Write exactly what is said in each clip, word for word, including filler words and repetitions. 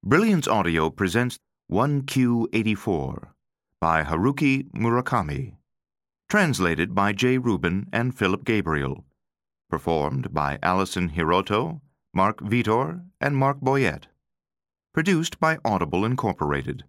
Brilliance Audio presents one Q eighty-four by Haruki Murakami. Translated by Jay Rubin and Philip Gabriel. Performed by Alison Hiroto, Mark Vitor, and Mark Boyette. Produced by Audible Incorporated.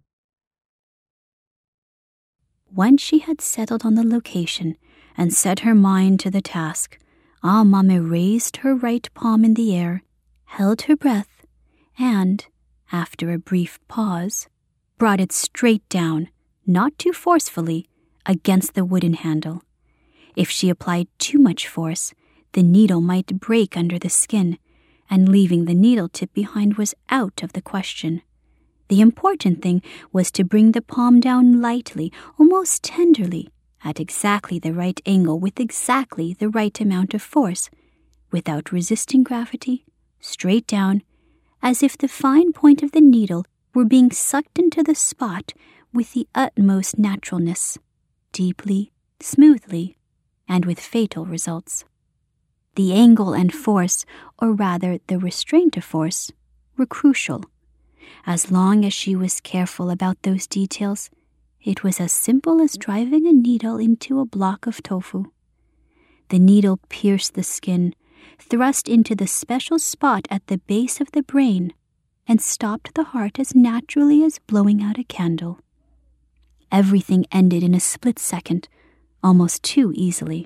Once she had settled on the location and set her mind to the task, Aomame raised her right palm in the air, held her breath, and, after a brief pause, brought it straight down, not too forcefully, against the wooden handle. If she applied too much force, the needle might break under the skin, and leaving the needle tip behind was out of the question. The important thing was to bring the palm down lightly, almost tenderly, at exactly the right angle with exactly the right amount of force, without resisting gravity, straight down, as if the fine point of the needle were being sucked into the spot with the utmost naturalness, deeply, smoothly, and with fatal results. The angle and force, or rather the restraint of force, were crucial. As long as she was careful about those details, it was as simple as driving a needle into a block of tofu. The needle pierced the skin, thrust into the special spot at the base of the brain, and stopped the heart as naturally as blowing out a candle. Everything ended in a split second, almost too easily.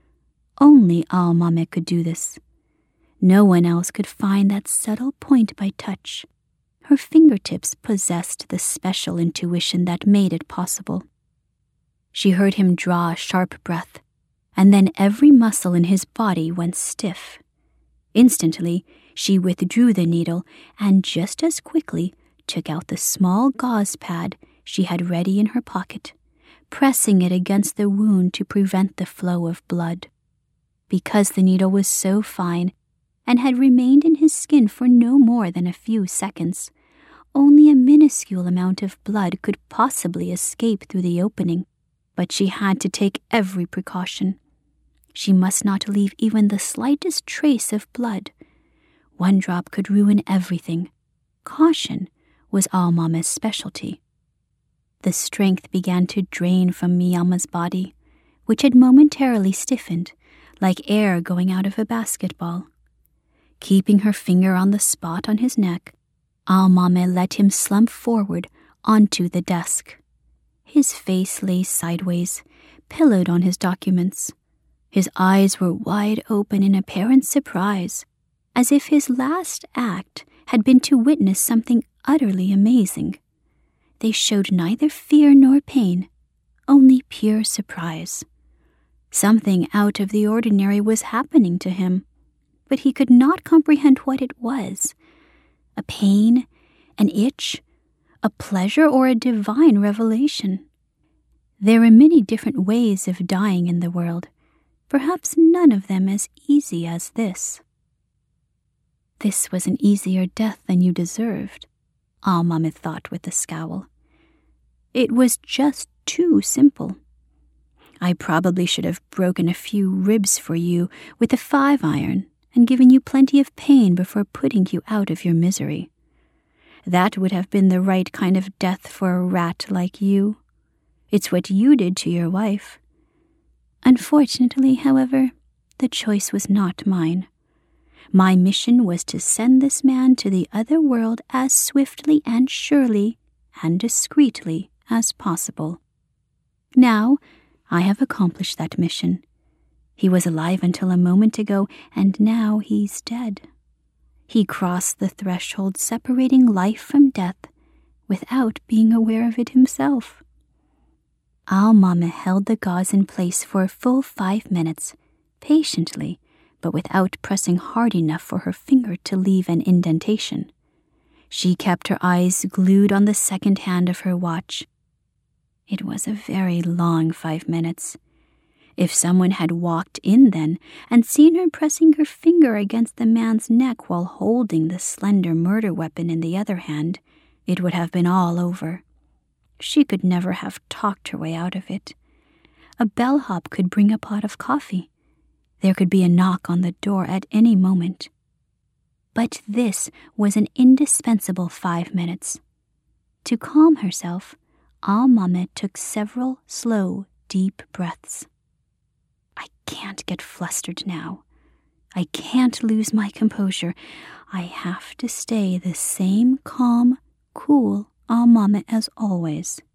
Only Aomame could do this. No one else could find that subtle point by touch. Her fingertips possessed the special intuition that made it possible. She heard him draw a sharp breath, and then every muscle in his body went stiff. Instantly, she withdrew the needle and just as quickly took out the small gauze pad she had ready in her pocket, pressing it against the wound to prevent the flow of blood. Because the needle was so fine and had remained in his skin for no more than a few seconds, only a minuscule amount of blood could possibly escape through the opening, but she had to take every precaution. She must not leave even the slightest trace of blood. One drop could ruin everything. Caution was Aomame's specialty. The strength began to drain from Miyama's body, which had momentarily stiffened, like air going out of a basketball. Keeping her finger on the spot on his neck, Aomame let him slump forward onto the desk. His face lay sideways, pillowed on his documents. His eyes were wide open in apparent surprise, as if his last act had been to witness something utterly amazing. They showed neither fear nor pain, only pure surprise. Something out of the ordinary was happening to him, but he could not comprehend what it was. A pain, an itch, a pleasure, or a divine revelation. There are many different ways of dying in the world, perhaps none of them as easy as this. This was an easier death than you deserved, Aomame thought with a scowl. It was just too simple. I probably should have broken a few ribs for you with a five-iron and given you plenty of pain before putting you out of your misery. That would have been the right kind of death for a rat like you. It's what you did to your wife. Unfortunately, however, the choice was not mine. My mission was to send this man to the other world as swiftly and surely and discreetly as possible. Now, I have accomplished that mission. He was alive until a moment ago, and now he's dead. He crossed the threshold separating life from death without being aware of it himself. Aomame held the gauze in place for a full five minutes, patiently, but without pressing hard enough for her finger to leave an indentation. She kept her eyes glued on the second hand of her watch. It was a very long five minutes. If someone had walked in then and seen her pressing her finger against the man's neck while holding the slender murder weapon in the other hand, it would have been all over. She could never have talked her way out of it. A bellhop could bring a pot of coffee. There could be a knock on the door at any moment. But this was an indispensable five minutes. To calm herself, Al-Mame took several slow, deep breaths. I can't get flustered now. I can't lose my composure. I have to stay the same calm, cool Al-Mame as always,